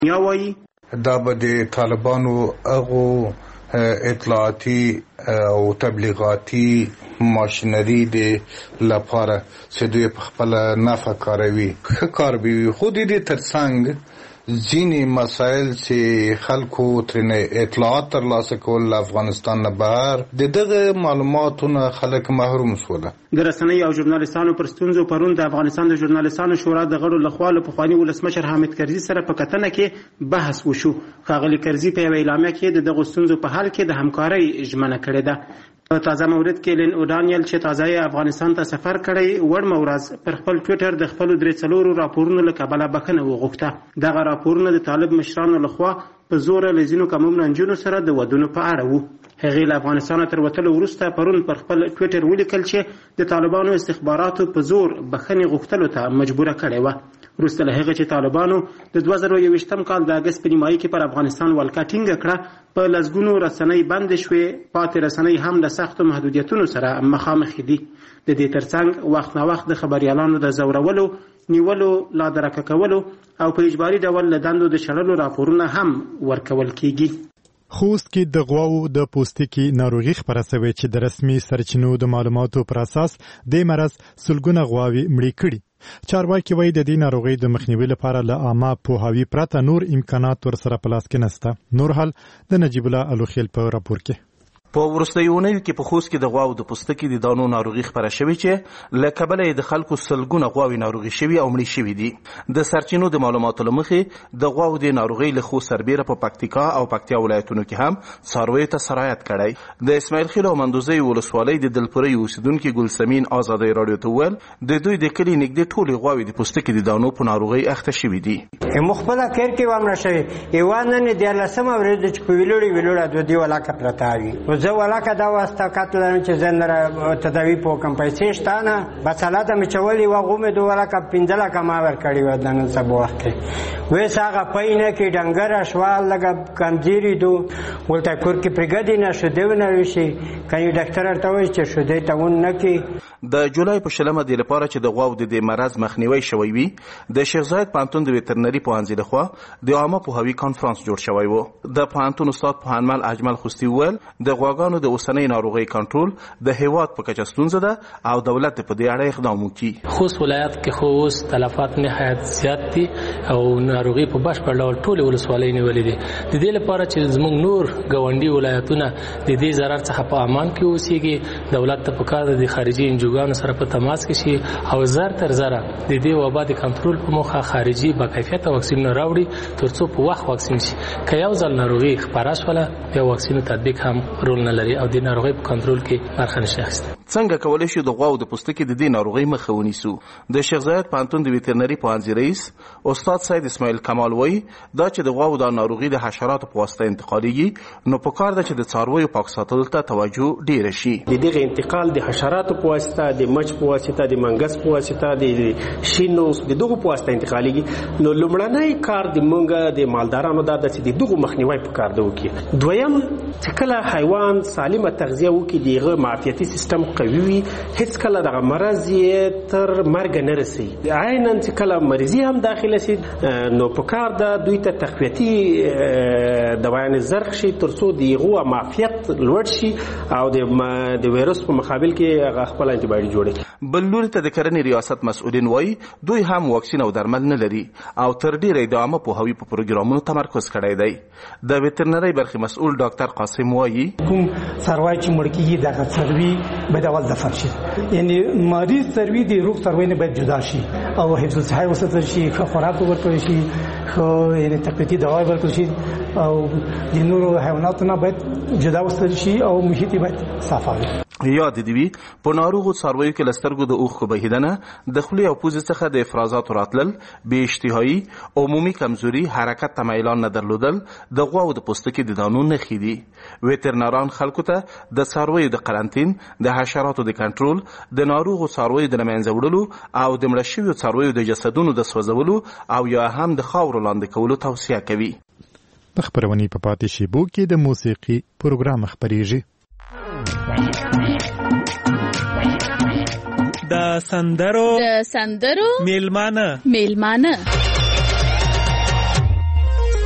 یا وایي دا به د طالبانو هغو اطلاعاتي او تبلیغاتي ماشینري د لپاره چې دوی په خپل نفع کاروي ښه کار به وي، خو د دې ترڅنګ ځینې مسایل چې خلکو ترې اطلاعات ترلاسه کول له افغانستان نه بهر د دغه معلوماتو نه خلک محروم شوله. د رسنیو او ژورنالستانو پر ستونزو پرون د افغانستان د ژورنالستانو شورا د غړو لخوا له پخواني ولسمشر حامد کرزي سره په کتنه کې بحث وشو. ښاغلي کرزي په یوه اعلامیه کې د دغو ستونزو په حل کې د همکارۍ ژمنه کړې ده. په تازه مورد کې لین اوډانیل چې تازه افغانستان ته سفر کړی وړمه ورځ پر خپل ټویټر د خپلو 3 راپورونو له کبله بخښنه وغوښته. دغه راپورونه د طالب مشرانو لخوا په زوره له ځینو کمونو نجونو سره د ودونو په اړه وو. هغې له افغانستانه تر وتلو وروسته پرون پر خپل ټویټر ولیکل چې د طالبانو استخباراتو په زور بخښنې غوښتلو ته مجبوره کړې وه. وروسته له هغه چې طالبانو د 2021 کال د اګست په نیمایي کې پر افغانستان ولکه ټینګه کړه، په لسګونو رسنۍ بندې شوې، پاتې رسنۍ هم د سختو محدودیتونو سره مخامخ دي. د دې ترڅنګ وخت نه وخت د خبریالانو د زورولو، نیولو، لادرکه کولو او په اجباري ډول له دندو د شړلو راپورونه هم ورکول کیږي. خوست کې د غواو د پوستکي ناروغي خپره شوې چې د رسمي سرچینو د معلوماتو پر اساس د مرض سلګونه غواوې مړې کړي. چارواکي وایي د دې ناروغۍ د مخنیوي لپاره له عامه پوهاوي پرته نور امکانات ورسره په لاس کې نشته. نور حال د نجیب الله الوخیل په راپور کې. په وروستیو اونیو کې په خوست کې د غواو د پوستکي د دانو ناروغي خپره شوې چې له کبله د خلکو سلګونه غواوې ناروغي شوي او مړې شوي دي. د سرچینو د معلوماتو له مخې د غواو د ناروغۍ له خوست سربیره په پکتیکا او پکتیا ولایتونو کې هم څارویو ته سرایت کړی. د اسماعیل خیل او مندوزۍ ولسوالۍ د دلپورې اوسیدونکي ګلسمین ازادۍ راډیو ته وویل د دوی د کلي نږدې ټولې غواوې د پوستکي د دانو په ناروغۍ اخته شوي دي. مخبله کیر کې وامره شوې ایوانن د 14 ورځې چې په ویلوړي د دې ولاکه پرتا وي زه ولاکه دا واسطه کتل چې زندره تداوی په کم پیسې شتانه بسالات می چولې و غومه دوه ولاکه 15 کما ور کړی و دنن سبا وخت وې ساغه پاینه کې ډنګر اشوال لګ کمزيري دو ولته کور کې پرګدي نه شو دیونه وشي کای ډاکټر ته وایي چې شو دې تاون نه کې. د جولای په شلمه د لپاره چې د غواو د مرض مخنیوي شوی وي د شیخ زاید پانتون د وترنری پوهنځي لخوا د عامه پوهاوي کانفرنس جوړ شوی و. د پانتون استاد پوهنمل اجمل خوستی ویل د غواګانو د اوسنۍ ناروغي کنټرول د هیواد په کچه ستونزه ده او دولت په دې اړه اقدام وکړي. خوست ولایت کې خو تلفات نهایت زیات دي او ناروغي په بشپړ ډول ټول ولسوالۍ نیولې دي. د دې لپاره چې زموږ نور ګاونډي ولایتونه د دې ضرر څخه په امان کې اوسېږي، دولت ته پکار د خارجي انجوګانو سره په تماس کې شي او زر تر زره د دې وبا د کنټرول په موخه خارجي با کیفیت واکسینونه راوړي ترڅو په وخت واکسین شي. که یو ځل ناروغي خپره شوله بیا واکسینو تطبیق هم رول نه لري او د ناروغي په کنټرول کې برخه نشي اخیستلی. څنګه کولی شو د غواو د پوستکي د دې ناروغۍ مخه ونیسو؟ د شیخ زاید پوهنتون د ویترنري پوهنځي رئیس استاد سید اسماعیل کمال وایي دا چې د غواو د ناروغي د حشراتو په واسطه انتقالیږي نو پکار ده چې د څارویو پاک ساتلو ته توجه ډیره شي. د دغه انتقال د حشراتو په واسطه، د مچ په واسطه، د منګس په واسطه، د شینو د دغه په واسطه انتقالیږي. نو لومړنی کار د مونږه د مالدارانو دا چې د دغه مخنیوي پکار ده وکړي. دویم چې کله حیوان سالمه تغذیه وکړي دغه معافیتي سیستم قوي وي، هیڅ کله دغه مرض یې تر مرګ نه رسي. عیناً چې کله مریضي هم داخله شي نو پکار ده دوی ته تقویتي دوایان زرق شي ترڅو دغه معافیت لوړ شي او د وایرس په مقابل کې هغه خپل انټي باډي جوړي. بل لوري ته د کرنې ریاست مسؤلین وایي دوی هم واکسین او درمل نه لري او تر ډیره د عامه پوهاوي په پروګرامونو تمرکز کړی دی. د وترنري برخې مسؤل ډاکټر قاسم وایي کوم څاروي چې مړ کیږي دغه څاروي باید اول دفن شي، یعنی مریض څاروي د روغ څاروي نه باید جدا شي او حفظ الصحه وساتل شي، خوراک ورکړل شي، خو یعنی تقویتي دوا ورکړل شي او د نورو حیواناتو نه باید جدا وساتل شي او محیط باید صاف وي. یاد دی وی په ناروغو څارویو کې لسترګو د اوښکو بهیدنه، د خولې او پوزې څخه د افرازاتو راتلل، بې اشتهایي، عمومي کمزوري، حرکت ته میلان نه درلودل د غواو د پوستکي د دانو نښې دي. ویترنران خلکو ته د څارویو د قرنطین، د حشراتو د کنټرول، د ناروغو څارویو د له منځه وړلو او د مړه شویو څارویو د جسدونو د سوځولو او یا هم د خاورو لاندې کولو توصیه کوي. په خپرونې په پاتې شیبو کې د موسیقي پروګرام خپریږي. د سندرو میلمانه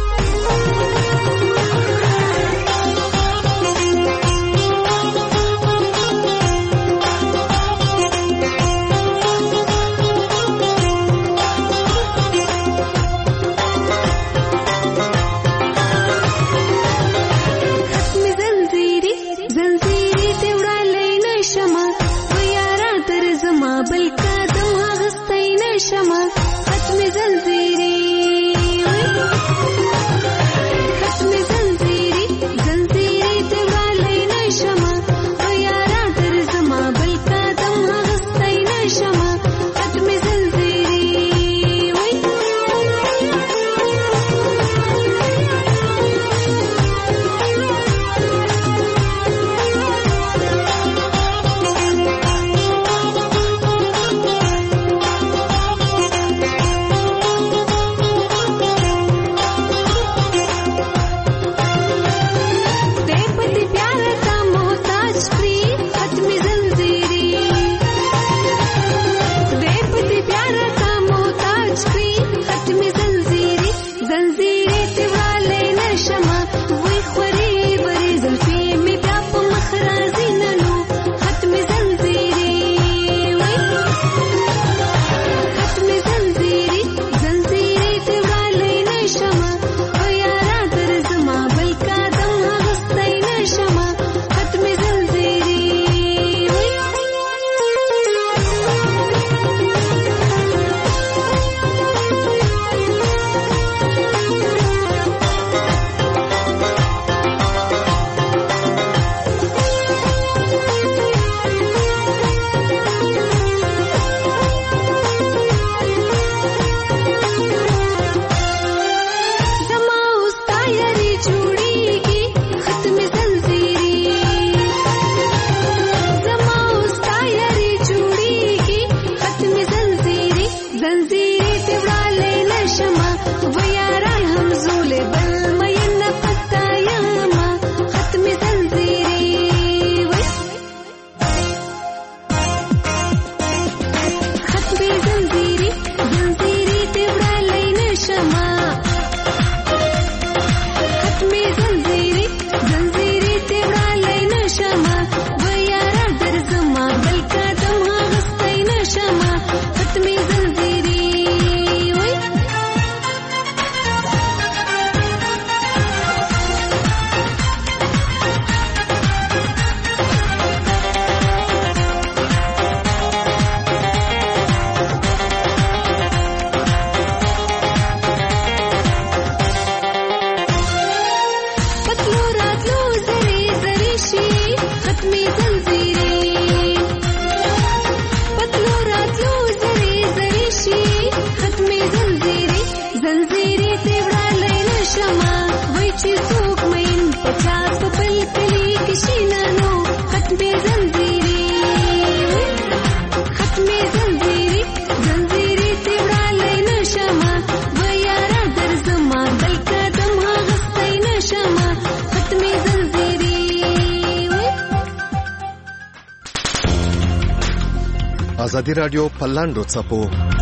ازادي رادیو په لاندو څپو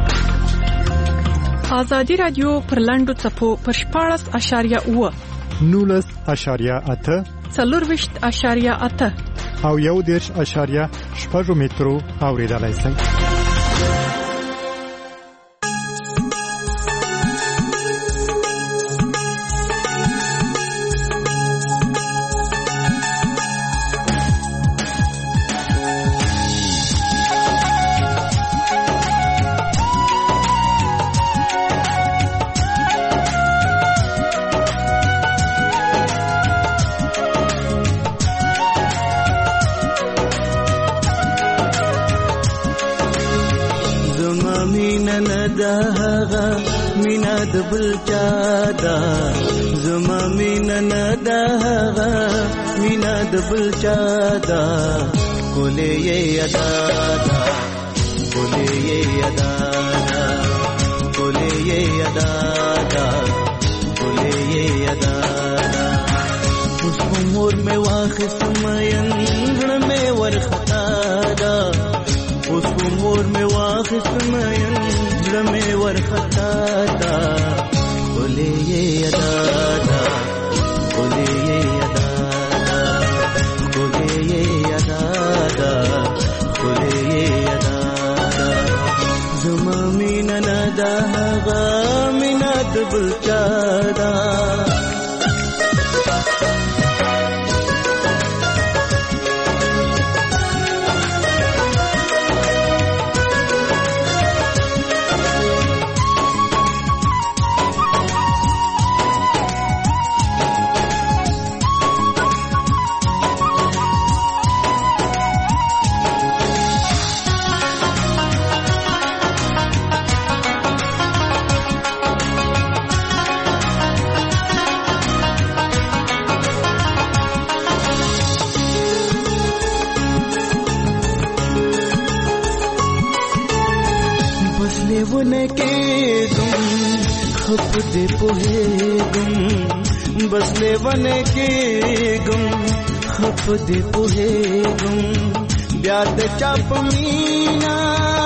ازادي رادیو پر لاندو څپو پر 14.8 19.8 24.8 او 1.8 مترو اوریدلای شئ. مینا د بل چادا زما مینا ندا مینا د بل چادا کولې یادا کولې یادا کولې یادا کولې یادا اوس عمر مې واخست مېن مې ورختا دا اوس عمر مې واخست مېن میں ورختا دا بولے یہ ادا دا بولے یہ ادا دا بولے یہ ادا دا بولے یہ ادا دا زما مینا ندا غا مینا دبل چادا बस ले बने के गुम खप दे पोहे गुम ब्याद चाप मीना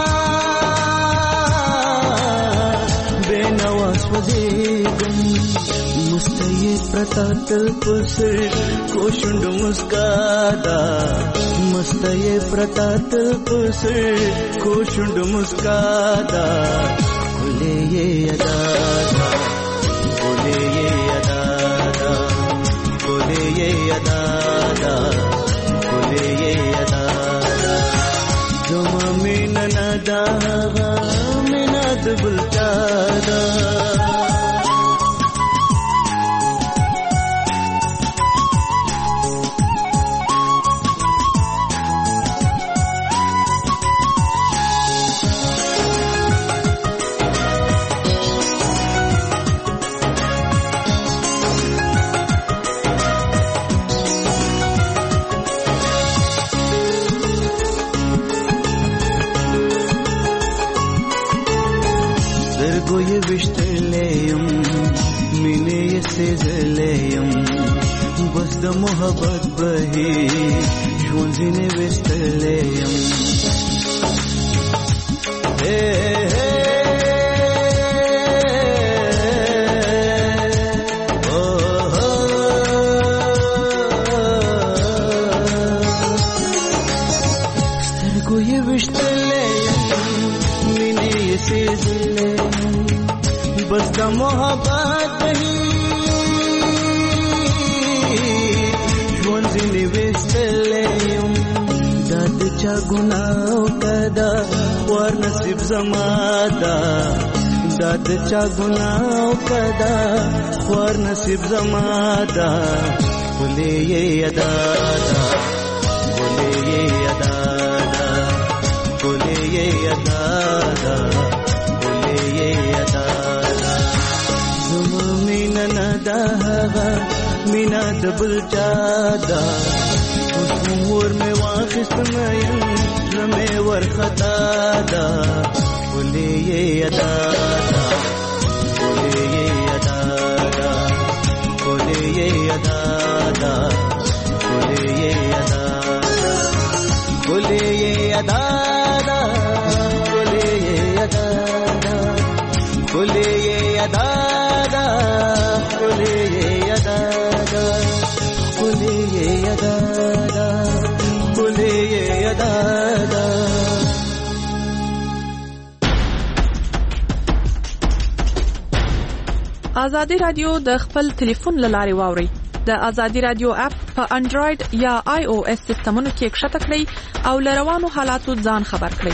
बेनवास वजे गुम मुस्तये प्रतातल पुसर कोशुंड मुस्कादा मुस्तये प्रतातल पुसर कोशुंड मुस्कादा खुले ये अदा बोले ये अदा बोले ये अदा बोले ये अदा जो मीना नदा मीना दुबल चादा गोये विश्तलेयम मिने सेजलेयम बस द मोहब्बत बही जोंजिने विश्तलेयम हे हे ओ हो गोये विश्तलेयम मिने सेजलेयम बस द मोहब्बत ही जोंजिने विश्तलेयम दाद चा गुनाह कदा वर नसीब जमादा दाद चा गुनाह कदा वर नसीब जमादा बोले ये अदा बोले ये अदा बोले ये अदा बोले ये अदा मीना नदा मीना दबल चादा उमर में वाखिस्त में वरखता दा बोले ये अदा बोले ये अदा बोले ये अदा बोले ये अदा बोले ये अदा ازادي رادیو د خپل ټلیفون لارې واوري. د ازادي رادیو اپ په انډراید یا آی او اس سیستمونو کې ښکته کړئ او لروانو حالاتو ځان خبر کړئ.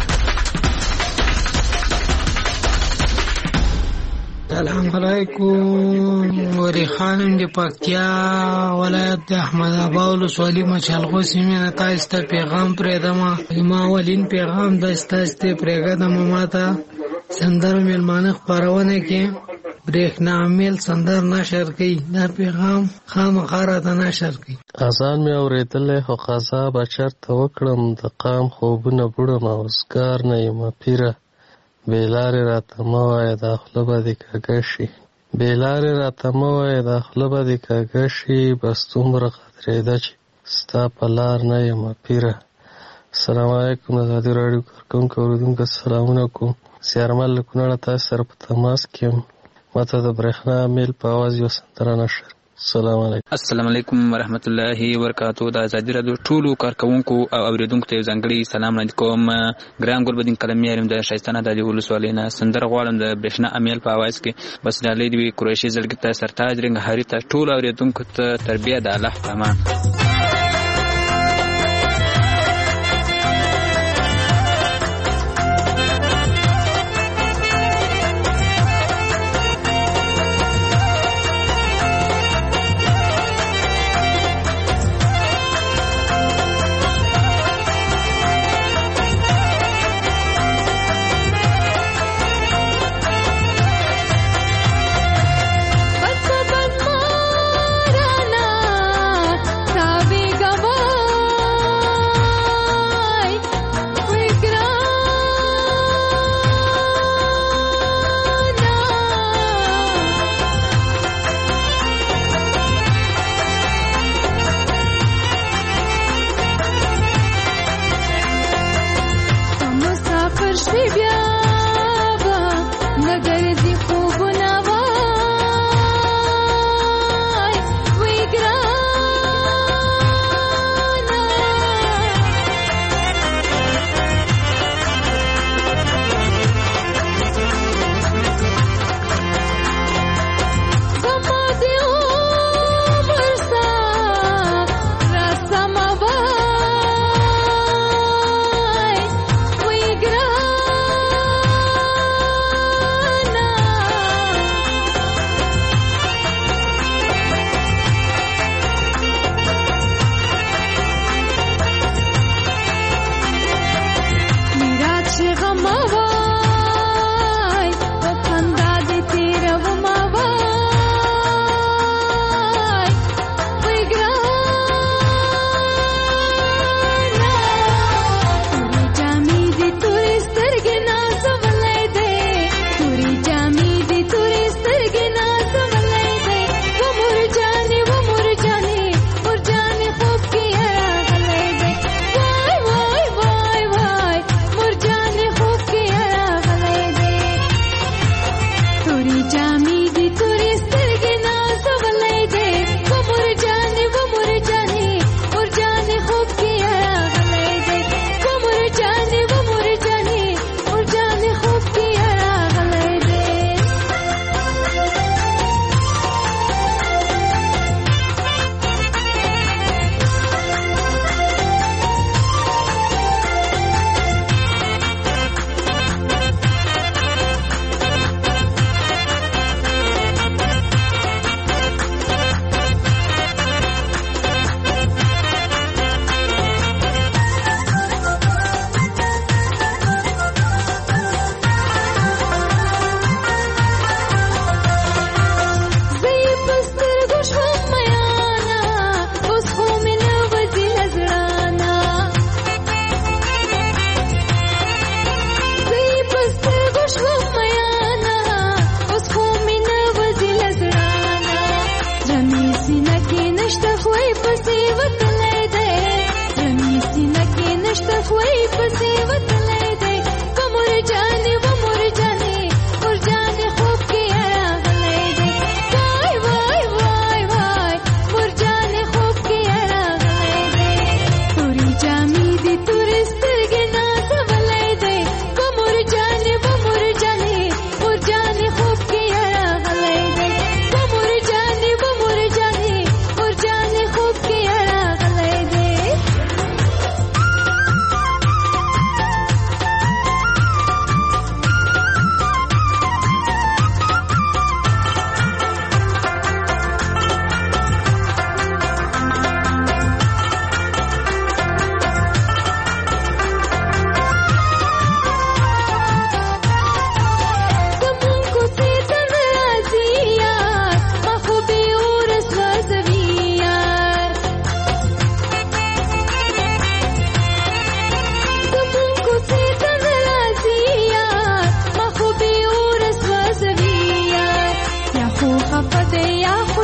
السلام علیکم. وری خانم د پکتیا ولایت د احمد آباد ولسوالۍ مچالغو سیمې نه تاسو ته پیغام پرېږدم. ما اولین پیغام د تاسو ته پرېږدم. ماته سندر میلمانه خبرونه کې برېښنا میل سندر نشر کړي. دا پیغام خامخا راته نشر کړي. اذان مې اورېدلی خو قضا به چېرته وکړم. د قام خوبونه بوړم اوزګار نه یم پیره. بېلارې راته مه وایه دا خوله به دې کږه شي. بېلارې راته مه وایه دا خوله به دې کږه شي. بس دومره قدرېده چې ستا په لار نه یم پیره. السلام علیکم. ازادي راډیو کارکوونکو اورېدونکو سلامونه کوم. سیارمل له کونړه تاسو سره په تماس کې یم. ماته د برېښنا میل په اواز یو سندره نشر. السلام علیکم. السلام علیکم ورحمت الله وبرکاتو. د ازادي رادیو ټولو کارکوونکو او اوریدونکو ته ځانګړي سلام وړاندې کوم. ګران ګلبدین قلمي یم د شایستانه د ولسوالۍ نه. سندره غواړم د برېښنا امیل په اواز کې. بس ډالۍ دی قریشي زلګي ته سرتاج رنګ هری ته ټول اوریدونکو ته تربیه د الله پامان.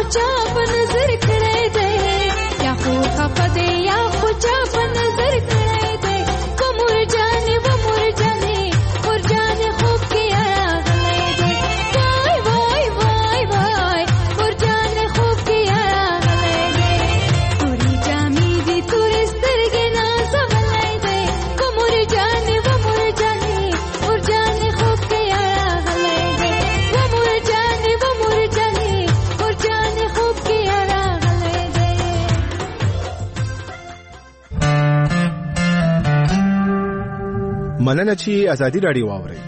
چا په نظر کړی دی یا خو خفه دی یا خو چا په نظر کړی دی و مرجانې مرجانې خوب کې راغلی دی وای وای وای وای مرجانې خوب کې راغلی دی تورې جامې دي تورې سترګې نازولی دی و مرجانې مرجانې خوب کې راغلی دی و مرجانې مرجانې خوب کې راغلی دی. مننه چې ازادي راډیو واورئ.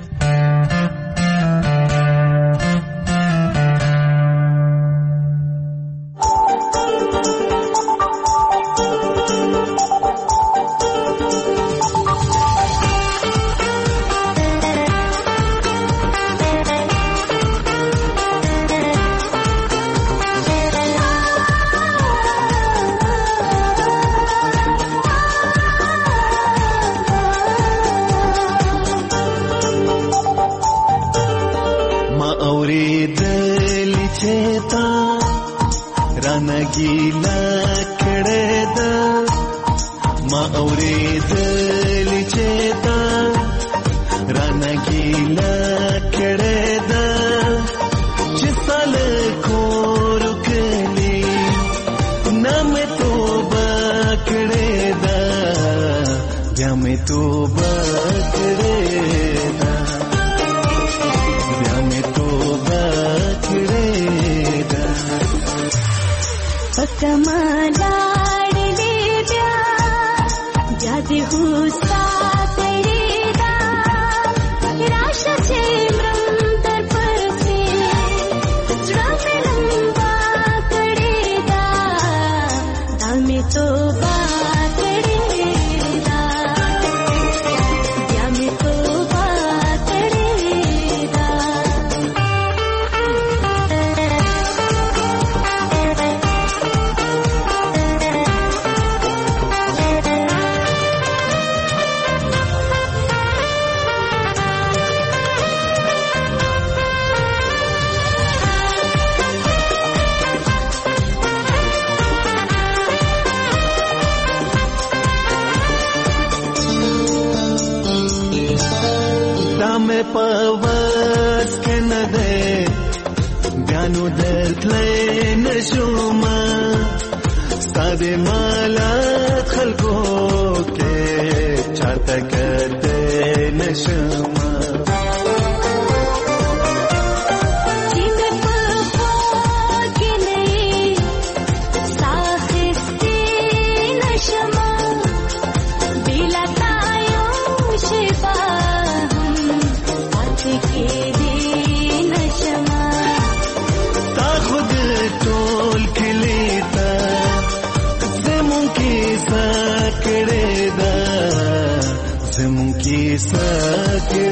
गीला कड़े दा मा औरे दिल चेता राना गीला कड़े दा जिसल को रुकली ना मैं तो बकड़े दा या मैं तो बकड़े दा या मैं तो बकड़े दा कमालाड़े प्या जादे हुस्सा तेरेदा राशा छे मृंतर पर से जड़ा में लंबा कड़ेदा दामे तो बाकड़ेदा दामे तो बाकड़ेदा में पवस के न दे ज्ञानो दर्दले नशुमा सादे माला खलको के चाहता करते नशुमा सके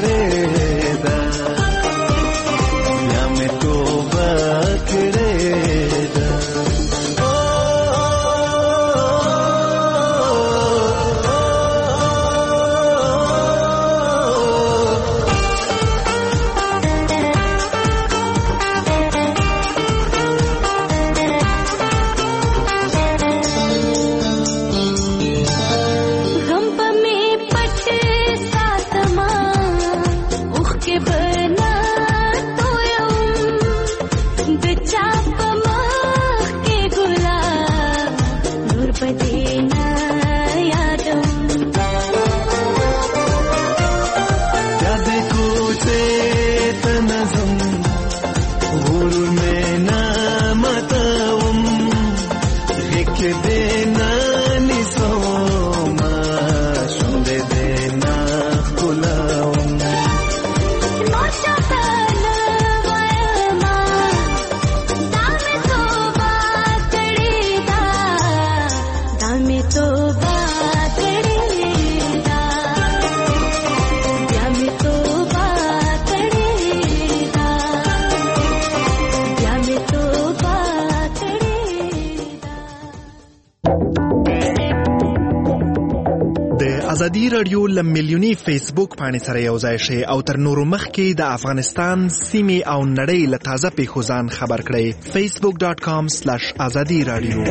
ازادي رادیو لمیلیونی فیسبوک باندې سره یو ځای شي او تر نورو مخکې د افغانستان سیمې او نړۍ له تازه پیښو ځان خبر کړئ. facebook.com/azadi radio.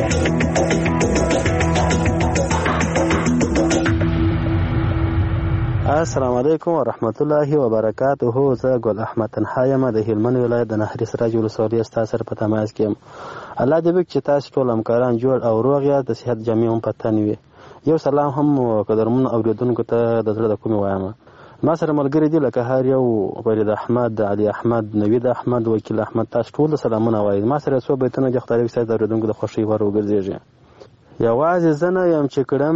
السلام علیکم ورحمت الله وبرکاته. زه ګل احمد تنها یم د هلمند ولایت د نهري سراج ولسوالۍ ستاسو سره په تماس کې یم. الله دې وکړي چې تاسو ټول همکاران جوړ او روغ یاست، د صحت جامې هم په تن وي. یو سلام هم قدرمنو اوریدونکو ته د زړه د کومې وایم. ما سره ملګري دي لکه هر یو فرید احمد، علي احمد، نوید احمد، وکیل احمد. تاسو ټول سلامونه وایي. ما سره څو بیتونه د خدای وکړي د اوریدونکو د خوښۍ ور وګرځېږي. یوازې زه نه یم چې کړم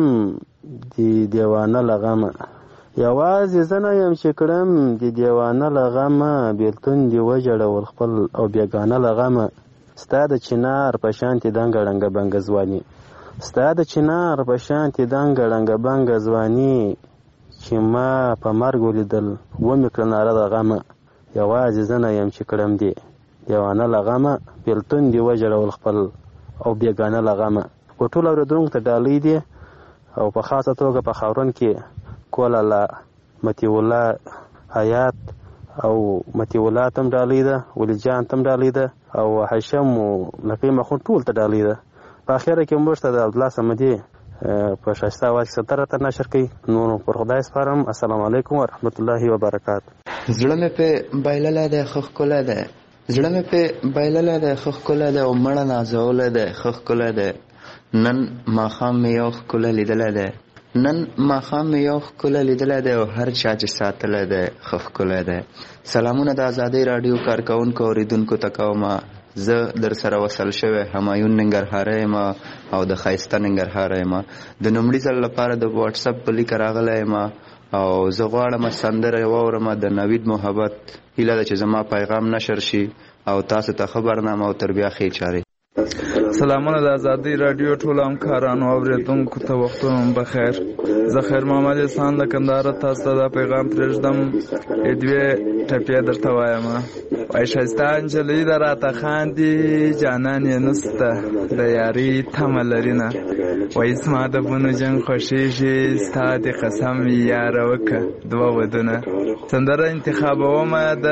د دیوانه لغمه، یوازې زه نه یم چې کړم د دیوانه لغمه، بیلتون دې وجړول خپل او بیګانه لغمه. ستا د چنار په شانتې دنګه ړنګه بنګه ځواني، ستا د چنار په شانتې دنګه ړنګه بنګه ځواني، چې ما په مرګ ولیدل ومې کړه ناره د غمه. یوازې زه نه یم چې کړم دې دیوانه لغمه، بیلتون دې وجړول خپل او بیګانه لغمه. په ټول اورېدونکو ته ډالۍ دي او په خاصه توګه په خاورون کې کولاله، متی الله حیات او متی الله تم ډالۍ ده، ولی جان تم ډالۍ ده او حشم او لقی مخون ټول ته ډالۍ ده. په اخره کې موږ ته د عبدالله صمدي په ښایسته اواز کې سندره ته نشر کوي. نور پر خدای سپارم. السلام علیکم ورحمت الله وبرکاته. زړه مې په بایلله ده خو ښکلی ده، زړه مې په بایلله ده خو ښکلی ده او مړه نازولی ده خو ښکلی ده. نن ماښام مې یو ښکلی لیدلی ده، نن ماښام مې یو ښکلی لیدلی دی او هر چا چې ساتلی دی ښه ښکلی دی. سلامونه د ازادۍ راډیو کارکوونکو اوریدونکو ته کومه. زه در سره وصل شوی همایون ننګرهاری یم او د ښایسته ننګرهاره یم. د لومړي ځل لپاره د واټساپ په لیکه راغلی یم او زه غواړم سندره واورم د نوید محبت. هیله ده چې زما پیغام نشر شي او تاسو ته ښه برنامه او تر بیا ښې چارې. سلامونه د ازادۍ راډیو ټول همکارانو اوریدونکو ته وختونه بخیر. زه خیر محمد احسان د کندهار تاسو ته دا پیغام پرېږدم. دوې ټپې درته وایم. وایي ښایسته نجلۍ ده راته خاندي، جانان یې نسته د یارۍ تمه لري نه. وایي زما د بونو جنګ خوښېږي، ستا د قسم وي یاره وکړه دوه ودونه. سندره انتخابومه د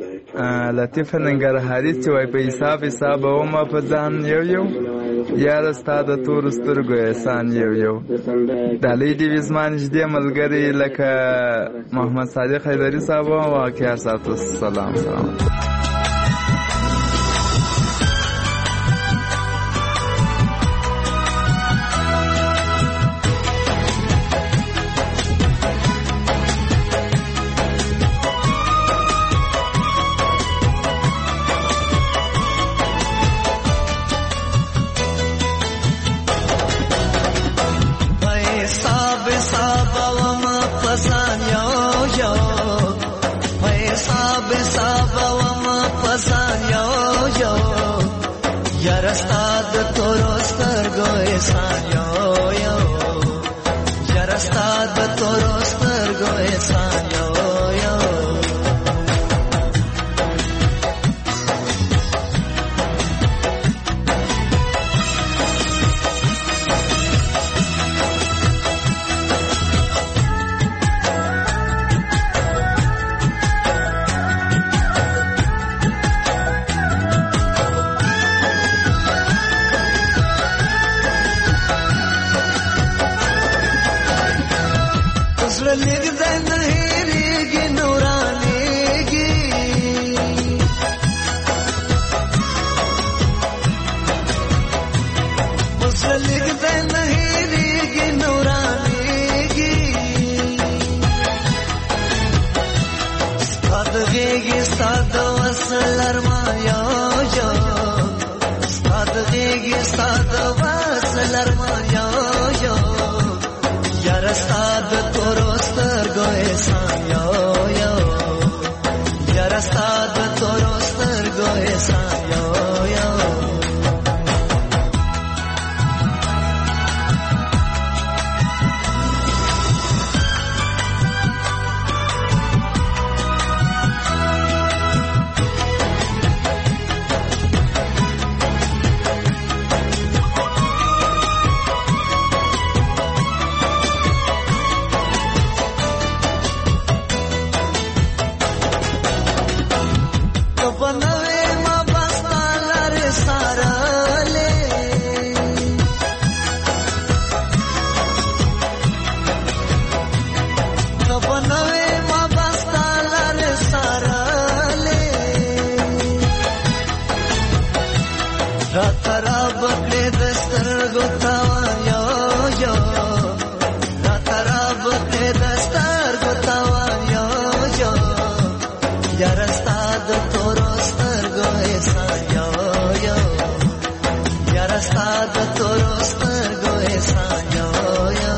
لطیفه ننګرهاري چې وایي په حساب حسابومه په ځان یو یو، یاره ستا د تورو سترګو احسان یو یو. ډالۍ دې وي زما نږدې ملګري لکه محمد صادق حیدري صاحب او واقعه ساتو. سلام سلام. بکړې د سترګو تاوانیا یو راته را بکړې د سترګو تاوانیا یو یاره ستا د تورو سترګو احسان یو یو یاره ستا د تورو سترګو احسان یو یو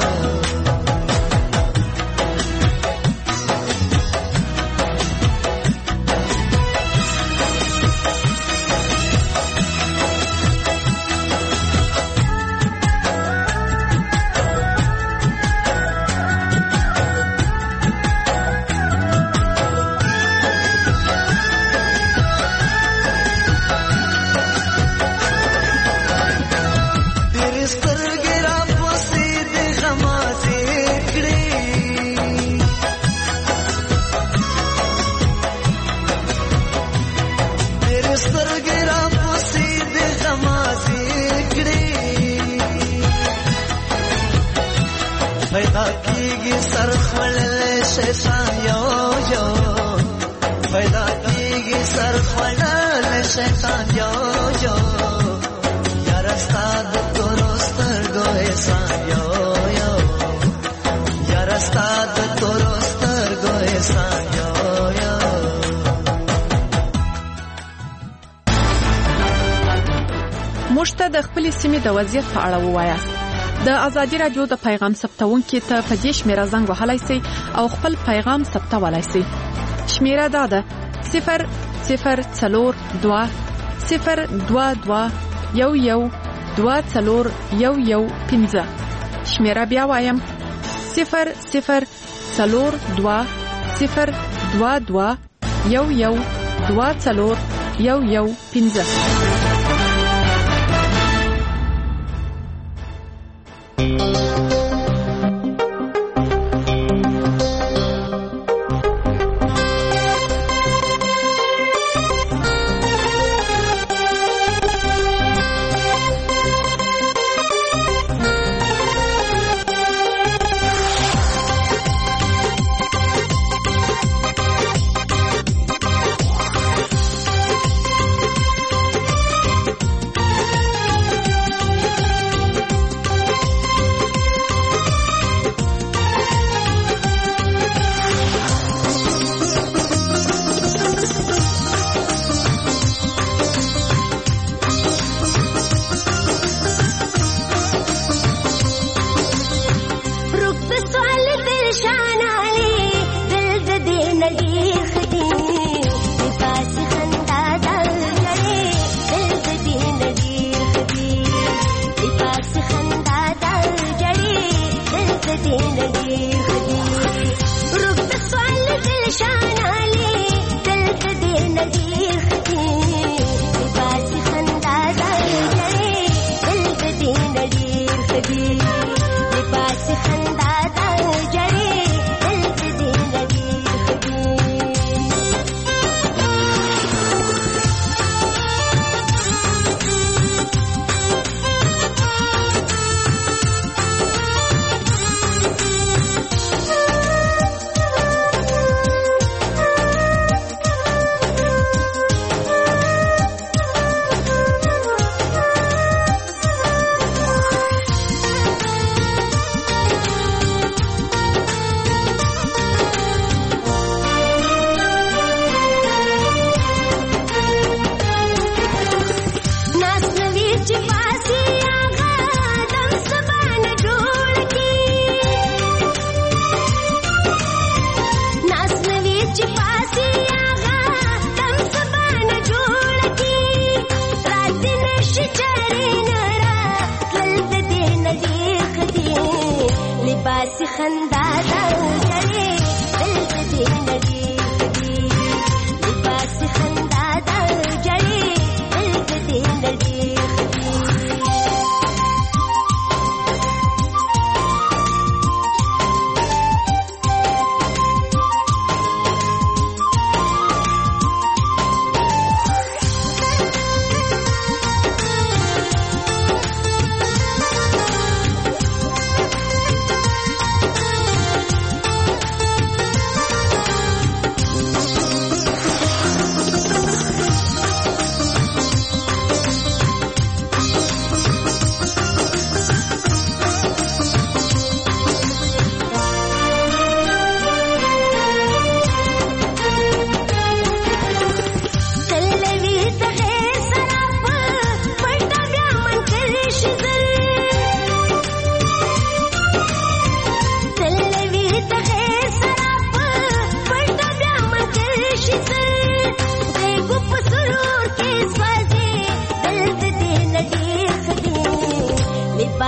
پیدا کیږي سر خولل شیطان یو یو پیدا کیږي سر خولل شیطان یو یو یار ستا د تورو سترګو احسان یو یو یار ستا د تورو سترګو احسان یو یو موږ ته د خپل سیمې د وضعیت په اړه ووایاست. د ازادي رادیو د پیغام ثبتونکو ته په دې شمیره زنګ وهلای شئ او خپل پیغام ثبتولای شئ. شمیره دا ده 00422 022112415. شمیره بیا وایم 00422112415.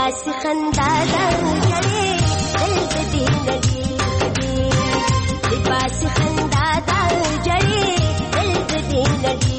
لباس خندا دا جړې دل دې نړۍ خدي لباس خندا دا جړې دل دې نړۍ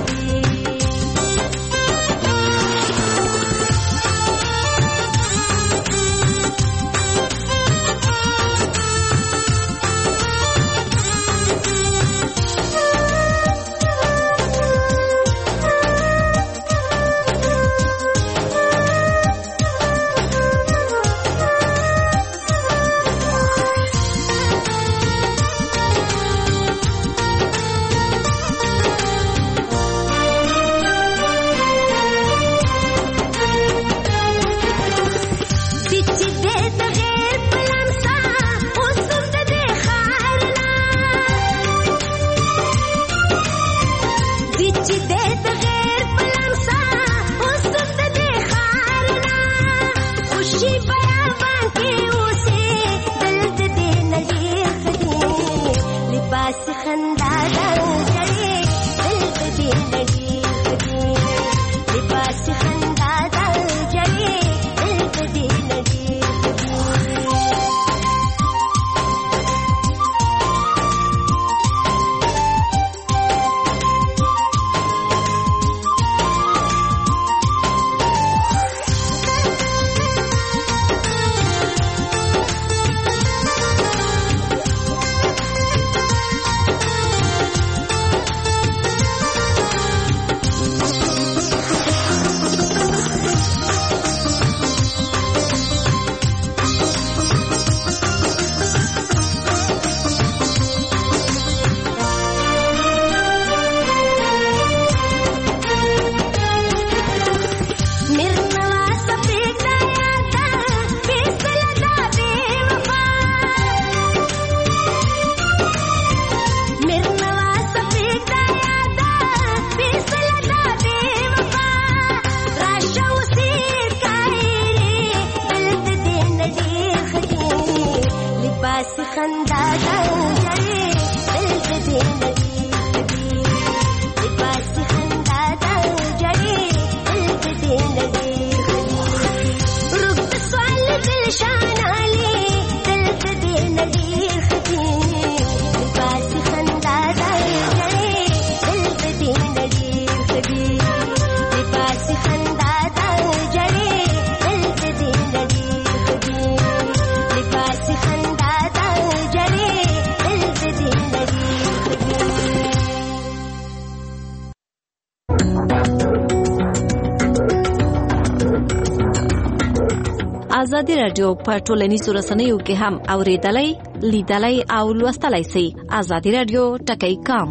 ازادي رادیو په ټولنیزو رسنیو کې هم اوریدلای، لیدلای او لوستلای شئ. ازادي رادیو ټکی کام.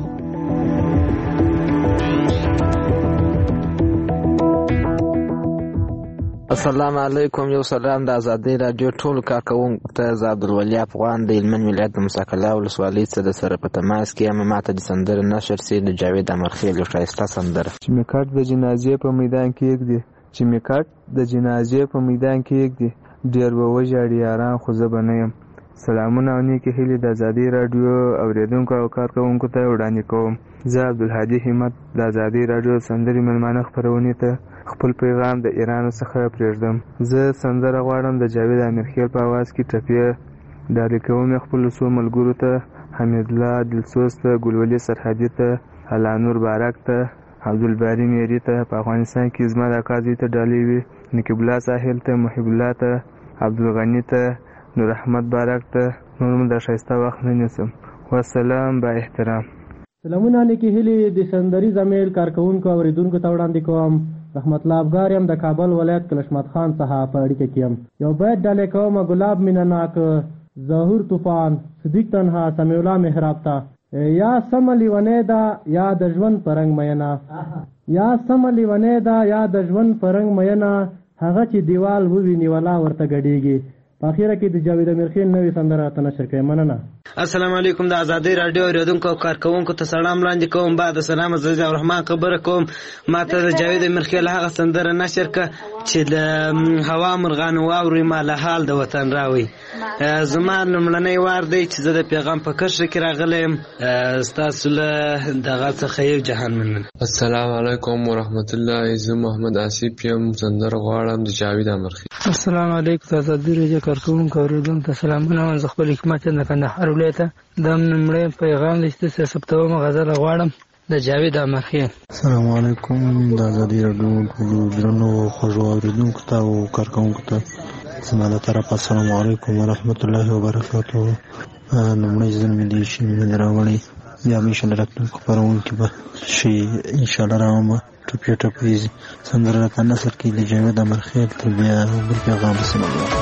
السلام علیکم. یو سلام د ازادي رادیو ټول کارکونکو ته. زه عبدالولي افغان د هلمند ولایت د موسی قلعه ولسوالۍ څخه سره په تماس کې یم. ماته د سندرې نشر سي د جاوید امرخیل یو ښایسته سندره. چې مې کټ د جنازې په میدان کې یږدي، چې مې کټ د جنازې په میدان کې یږدي، ډېر به وژاړي یاران خو زه به نه یم. سلامونه او نیکې هیلې د ازادي راډیو اورېدونکو او کارکوونکو ته وړاندې کوم. زه عبدالهادي همت د ازادي راډیو سندرې مېلمانه خپرونې ته خپل پیغام د ایران څخه پرېږدم. زه سندره غواړم د جاوید امیرخیل په اواز کې ټپې ډالۍ کوم یې خپلو څو ملګرو ته، حمیدالله دلسوز ته، ګلولي سرحدي ته، الله نور بارک ته، عبدالباري میري ته، په افغانستان کې زما د اکا زوی ته ډالۍ وي، نقیب الله ساحل ته، محب الله ته، عبدالغني ته، نور احمد بارک ته. نور م د ښایسته وخت نه نیسم. والسلام با احترام. سلامونه نیکې هیلې د سندریز امیل کارکوونکو او اوریدونکو ته وړاندې کوم. رحمت الله افګار یم د کابل ولایت کلشمت خان څخه په اړیکه کې یم. یو بیت ډالۍ کوم ګلاب مینه ناک، ظهور طوفان، صدیق تنها، سمیع الله محراب ته. یا سم لیونی ده یا د ژوند په رنګ مینه، یا سم لیونی ده یا د ژوند په رنګ مینه، هغه چې دیوال وویني ولا ورته ګډېږي. په اخیره کې د جاوید امیرخیل نوې سندره ته نشر کوي. مننه. السلام علیکم. د ازادي رادیو اوریدونکو او کارکونکو ته سلام وړاندې کوم. بعد سلام عزیز الرحمن خبره کوم. ماته د جاوید مرخیل هغه سندره نشر ک چې د هوا مرغان واوري مال حال د وطن راوي. زمان لمړنۍ وار دی چې زه د پیغام په کرښه کې راغلم. تاسو له دغه څخه یو جهان مننه. السلام علیکم ورحمت الله. زه محمد آصف یم. سندره غواړم د جاوید مرخیل. السلام علیکم. د ازادي رادیو کارکونکو اوریدونکو ته سلامونه. زه خپل حکمت نه کندهار ولایت د نمړې پیغام لسته سپتوم غزل غواړم د جاوید مرخیل. السلام علیکم. د ازادي رادیو ټولو درنو خوږو اوریدونکو ته او کارکونکو ته زما له طرفه السلام علیکم ورحمت الله وبرکاته. نمړې ځل مې دې شي مې راوړی بیا مې شل راتلونکو خپرونکي به شي انشاءالله راوړم. ټپې ټپې سندره راته نثر کې د جاوید مرخیل تر بیا بل پیغام سلام علیکم.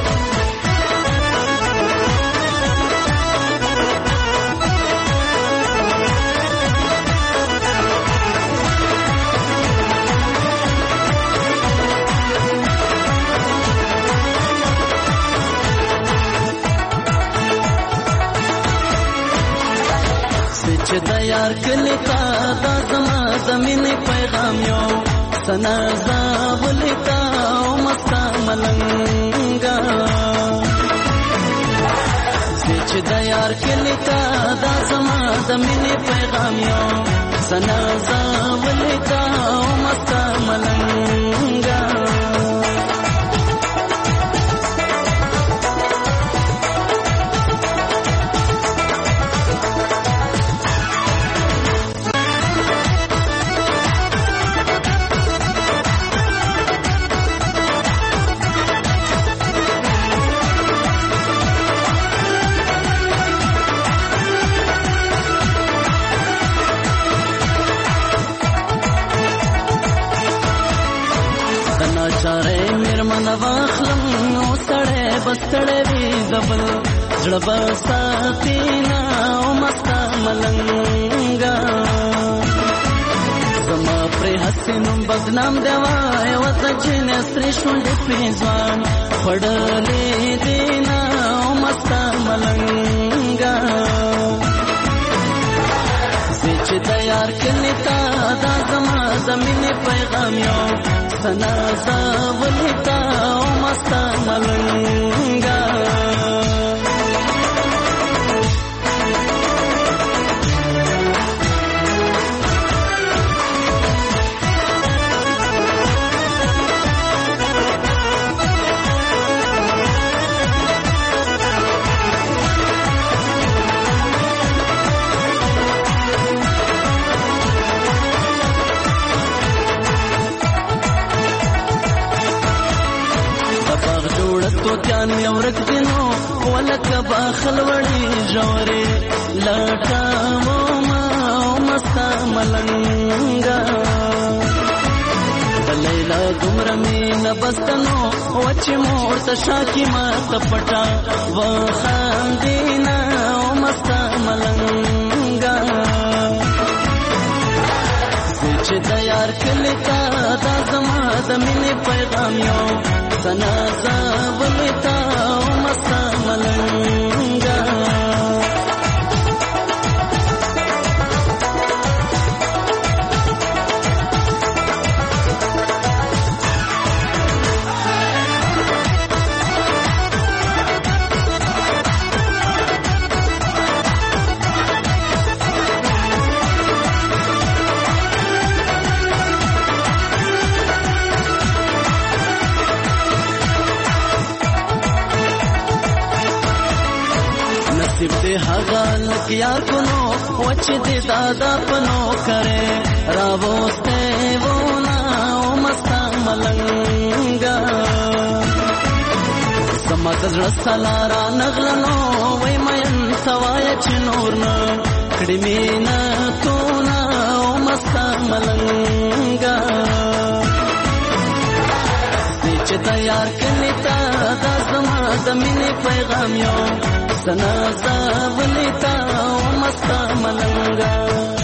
چې د یار کلی تا دا زما زمین پیغام یو سنا زاولی تا او مستا ملنگا. چې د یار کلی تا دا زما زمین پیغام یو سنا زاولی تا او مستا ملنگا. چاره میرمن واخلم او سړی بستړی وي دبل زړه بساتینا او مستا ملنګا. زما پرې حسینم بدنام دیوای وته چې نسری شونډې پیزوان پړلې دینا او مستا ملنګا. چې د یار کلی تا دا زما زمین پیغام یو سنا زاولی تا او مستا ملنگا. توتیان یو رک دینو ولک باخل وړي جوړې لټاو ما مستا ملنګا. لیلا دومره مینه بستنو وچ مور ته شاکی ما تپټا و خاندینا مستا ملنګا. چې د یار کلی تا دا زما د مینې پیغام یو سنا زاولی تا او مستا ملنگا. نصیب دې هغه لک یار کنو وچ دې دادا پنو کرے راوسته ونا او مستا ملنګا. سمات رسالارا نغلنو وای مین سوای چ نور نه کړي مینا تو نا او مستا ملنګا. چې د یار کلی تا دا زما زمین پیغام یو سنا زاولی تا او مستا ملنگا.